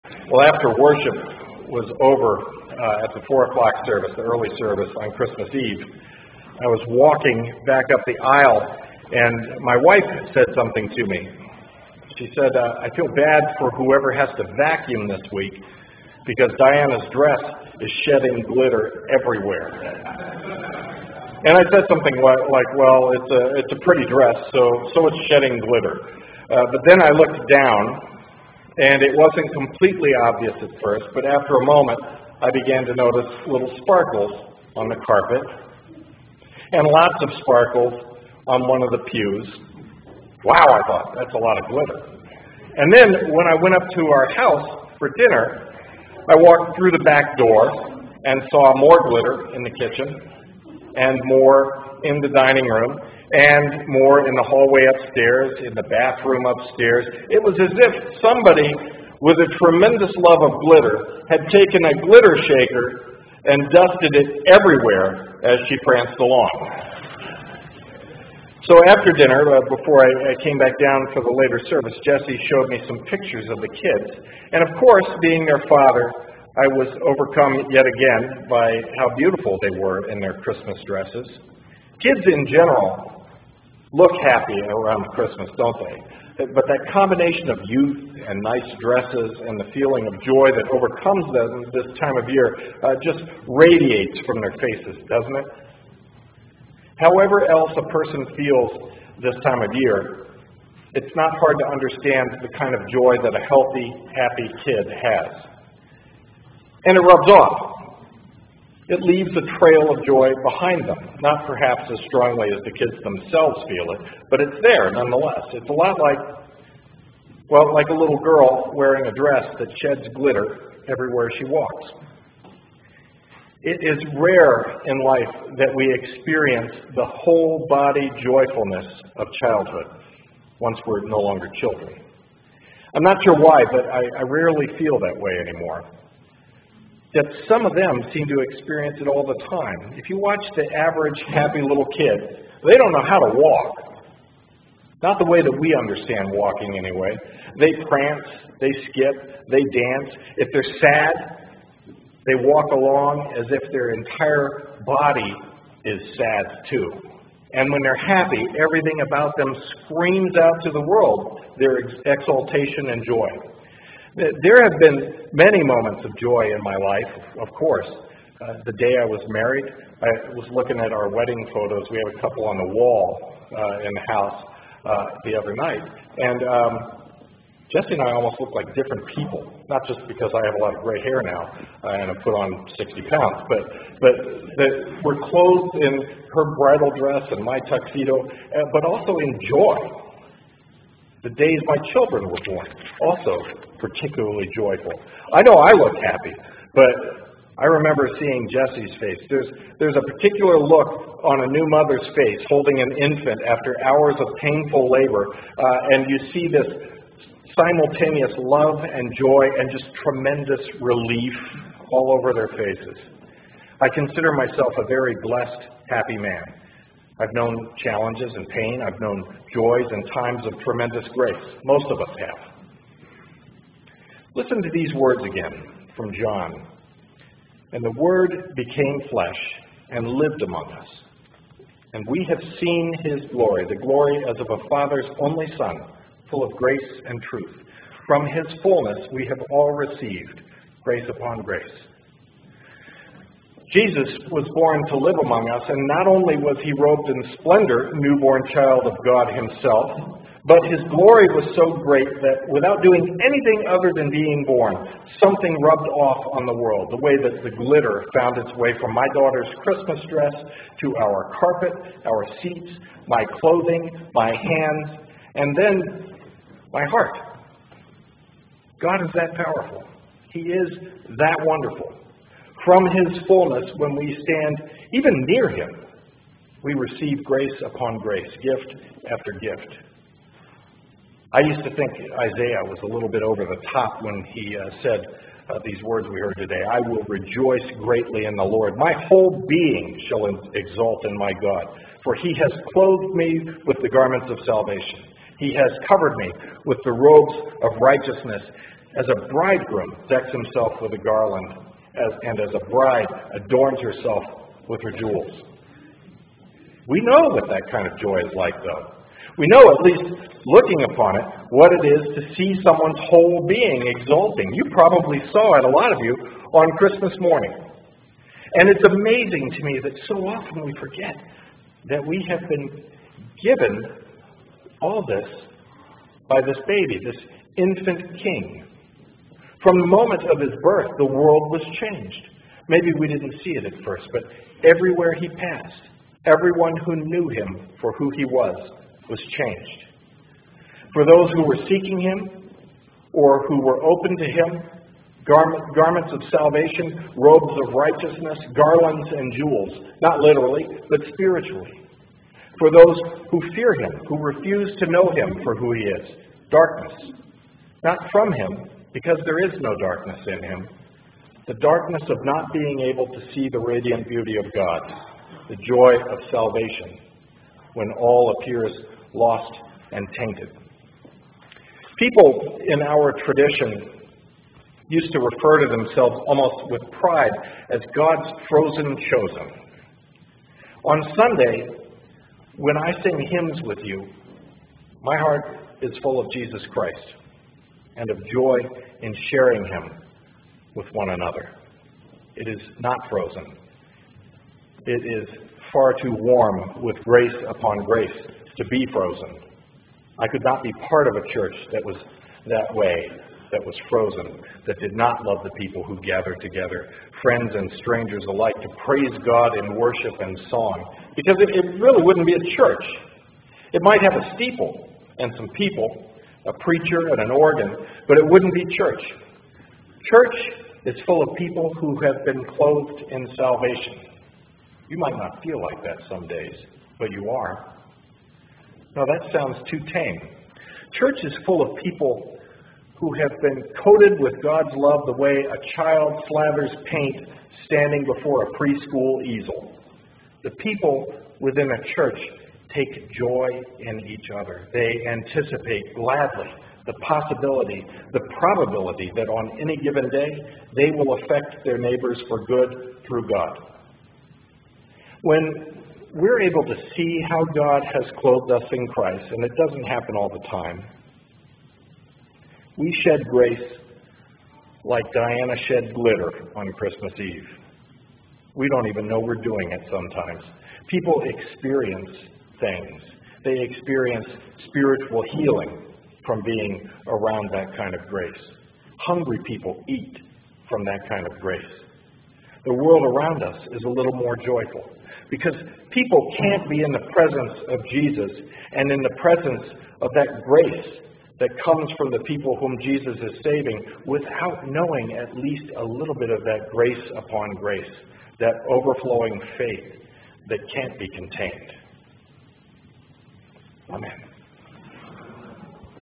Well, after worship was over at the 4 o'clock service, the early service on Christmas Eve, I was walking back up the aisle, and my wife said something to me. She said, I feel bad for whoever has to vacuum this week because Diana's dress is shedding glitter everywhere. And I said something like, well, it's a pretty dress, so it's shedding glitter. But then I looked down, and it wasn't completely obvious at first, but after a moment, I began to notice little sparkles on the carpet, and lots of sparkles on one of the pews. Wow, I thought, that's a lot of glitter. And then, when I went up to our house for dinner, I walked through the back door and saw more glitter in the kitchen, and more in the dining room, and more in the hallway upstairs, in the bathroom upstairs. It was as if somebody with a tremendous love of glitter had taken a glitter shaker and dusted it everywhere as she pranced along. So after dinner, before I came back down for the later service, Jesse showed me some pictures of the kids. And of course, being their father, I was overcome yet again by how beautiful they were in their Christmas dresses. Kids in general look happy around Christmas, don't they? But that combination of youth and nice dresses and the feeling of joy that overcomes them this time of year just radiates from their faces, doesn't it? However else a person feels this time of year, it's not hard to understand the kind of joy that a healthy, happy kid has. And it rubs off. It leaves a trail of joy behind them, not perhaps as strongly as the kids themselves feel it, but it's there nonetheless. It's a lot like a little girl wearing a dress that sheds glitter everywhere she walks. It is rare in life that we experience the whole body joyfulness of childhood once we're no longer children. I'm not sure why, but I rarely feel that way anymore. Yet some of them seem to experience it all the time. If you watch the average happy little kid, they don't know how to walk. Not the way that we understand walking anyway. They prance, they skip, they dance. If they're sad, they walk along as if their entire body is sad too. And when they're happy, everything about them screams out to the world their exaltation and joy. There have been many moments of joy in my life, of course. The day I was married, I was looking at our wedding photos. We have a couple on the wall in the house the other night. And Jesse and I almost look like different people, not just because I have a lot of gray hair now and I put on 60 pounds, but we're clothed in her bridal dress and my tuxedo, but also in joy. The days my children were born, also particularly joyful. I know I look happy, but I remember seeing Jesse's face. There's a particular look on a new mother's face holding an infant after hours of painful labor, and you see this simultaneous love and joy and just tremendous relief all over their faces. I consider myself a very blessed, happy man. I've known challenges and pain. I've known joys and times of tremendous grace. Most of us have. Listen to these words again from John. And the Word became flesh and lived among us. And we have seen his glory, the glory as of a Father's only Son, full of grace and truth. From his fullness we have all received grace upon grace. Jesus was born to live among us, and not only was he robed in splendor, newborn child of God himself, but his glory was so great that without doing anything other than being born, something rubbed off on the world, the way that the glitter found its way from my daughter's Christmas dress to our carpet, our seats, my clothing, my hands, and then my heart. God is that powerful. He is that wonderful. From his fullness, when we stand even near him, we receive grace upon grace, gift after gift. I used to think Isaiah was a little bit over the top when he said these words we heard today. I will rejoice greatly in the Lord. My whole being shall exalt in my God, for he has clothed me with the garments of salvation. He has covered me with the robes of righteousness. As a bridegroom decks himself with a garland, and as a bride adorns herself with her jewels. We know what that kind of joy is like, though. We know, at least looking upon it, what it is to see someone's whole being exulting. You probably saw it, a lot of you, on Christmas morning. And it's amazing to me that so often we forget that we have been given all this by this baby, this infant king. From the moment of his birth, the world was changed. Maybe we didn't see it at first, but everywhere he passed, everyone who knew him for who he was changed. For those who were seeking him or who were open to him, garments of salvation, robes of righteousness, garlands and jewels, not literally, but spiritually. For those who fear him, who refuse to know him for who he is, darkness. Not from him, because there is no darkness in him. The darkness of not being able to see the radiant beauty of God, the joy of salvation, when all appears lost and tainted. People in our tradition used to refer to themselves almost with pride as God's frozen chosen. On Sunday, when I sing hymns with you, my heart is full of Jesus Christ and of joy in sharing him with one another. It is not frozen. It is far too warm with grace upon grace to be frozen. I could not be part of a church that was that way, that was frozen, that did not love the people who gathered together, friends and strangers alike, to praise God in worship and song. Because it really wouldn't be a church. It might have a steeple and some people, a preacher and an organ, but it wouldn't be church. Church is full of people who have been clothed in salvation. You might not feel like that some days, but you are. No, that sounds too tame. Church is full of people who have been coated with God's love the way a child slathers paint standing before a preschool easel. The people within a church take joy in each other. They anticipate gladly the possibility, the probability that on any given day they will affect their neighbors for good through God. When we're able to see how God has clothed us in Christ, and it doesn't happen all the time, we shed grace like Diana shed glitter on Christmas Eve. We don't even know we're doing it sometimes. People experience things. They experience spiritual healing from being around that kind of grace. Hungry people eat from that kind of grace. The world around us is a little more joyful because people can't be in the presence of Jesus and in the presence of that grace that comes from the people whom Jesus is saving without knowing at least a little bit of that grace upon grace, that overflowing faith that can't be contained. Amen.